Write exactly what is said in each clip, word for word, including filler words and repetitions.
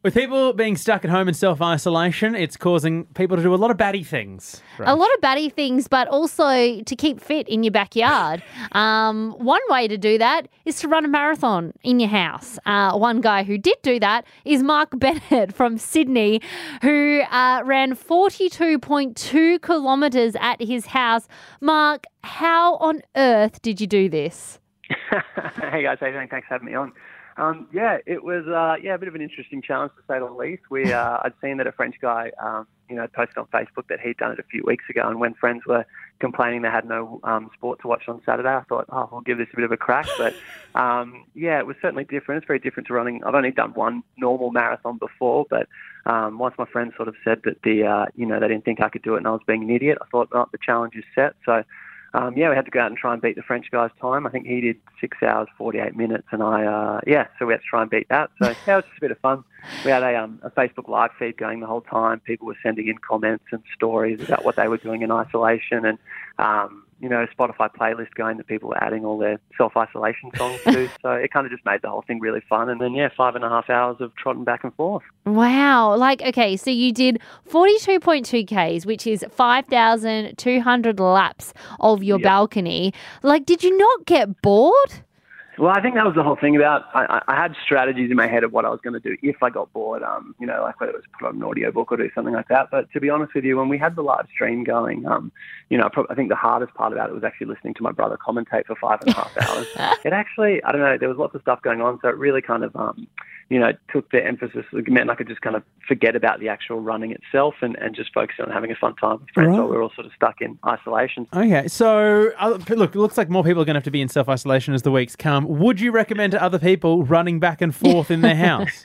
With people being stuck at home in self-isolation, it's causing people to do a lot of batty things. A lot of batty things, but also to keep fit in your backyard. Um, one way to do that is to run a marathon in your house. Uh, one guy who did do that is Mark Bennett from Sydney, who uh, ran forty-two point two kilometres at his house. Mark, how on earth did you do this? Hey guys, hey, thanks for having me on. Um, yeah, it was uh, yeah a bit of an interesting challenge to say the least. We uh, I'd seen that a French guy um, you know posted on Facebook that he'd done it a few weeks ago, and when friends were complaining they had no um, sport to watch on Saturday, I thought, oh, we'll give this a bit of a crack. But um, yeah, it was certainly different. It's very different to running. I've only done one normal marathon before, but um, once my friends sort of said that the uh, you know they didn't think I could do it and I was being an idiot, I thought, oh, the challenge is set. So. Um, yeah, we had to go out and try and beat the French guy's time. I think he did six hours, forty-eight minutes, and I, uh, yeah, so we had to try and beat that. So, yeah, it was just a bit of fun. We had a, um, a Facebook live feed going the whole time. People were sending in comments and stories about what they were doing in isolation, and, um, you know, Spotify playlist going that people were adding all their self-isolation songs to. So it kind of just made the whole thing really fun. And then, yeah, five and a half hours of trotting back and forth. Wow. Like, okay, so you did forty-two point two kays, which is five thousand two hundred laps of your Yep. balcony. Like, did you not get bored? Well, I think that was the whole thing about, I, I had strategies in my head of what I was going to do if I got bored, um, you know, like whether it was put on an audiobook or do something like that. But to be honest with you, when we had the live stream going, um, you know, I think the hardest part about it was actually listening to my brother commentate for five and a half hours. It actually, I don't know, there was lots of stuff going on. So it really kind of, um, you know, took the emphasis, it meant I could just kind of forget about the actual running itself and, and just focus on having a fun time with friends Right. while we were all sort of stuck in isolation. Okay, so uh, look, it looks like more people are going to have to be in self-isolation as the weeks come. Would you recommend to other people running back and forth in their house?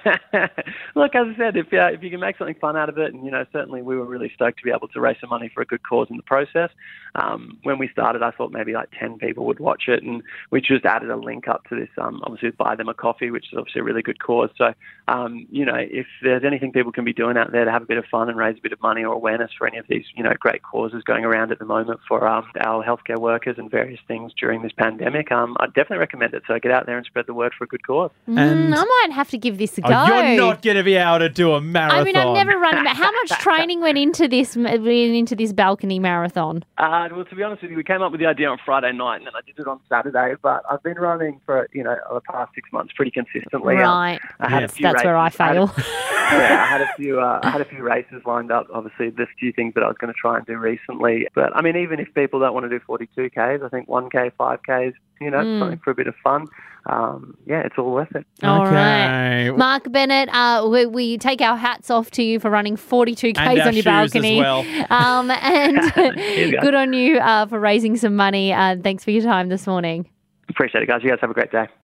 Look, as I said, if uh, if you can make something fun out of it, and you know, certainly we were really stoked to be able to raise some money for a good cause in the process. Um, when we started, I thought maybe like ten people would watch it, and we just added a link up to this. Um, obviously, buy them a coffee, which is obviously a really good cause. So, um, you know, if there's anything people can be doing out there to have a bit of fun and raise a bit of money or awareness for any of these, you know, great causes going around at the moment for um, our healthcare workers and various things during this pandemic, um, I'd definitely recommend it. So get out there and spread the word for a good cause. And- Mm, I might have to give this a go. Oh, you're not going to be able to do a marathon. I mean, I've never run. a ma- How much training went into this went into this balcony marathon? Uh, well, to be honest with you, we came up with the idea on Friday night, and then I did it on Saturday. But I've been running for you know the past six months pretty consistently. Um, Right. I had Yes. a few That's where I races. had a- fail. yeah, I had a few. Uh, I had a few races lined up. Obviously, there's a few things that I was going to try and do recently. But I mean, even if people don't want to do forty-two kays, I think one k, five kays, you know, Mm. something for a bit of fun. Um, yeah, it's all worth it. All Okay. right. Mark Bennett, uh, we, we take our hats off to you for running forty-two And kays our on your shoes as balcony. well. Um, and you go. good on you uh, for raising some money. Uh, thanks for your time this morning. Appreciate it, guys. You guys have a great day.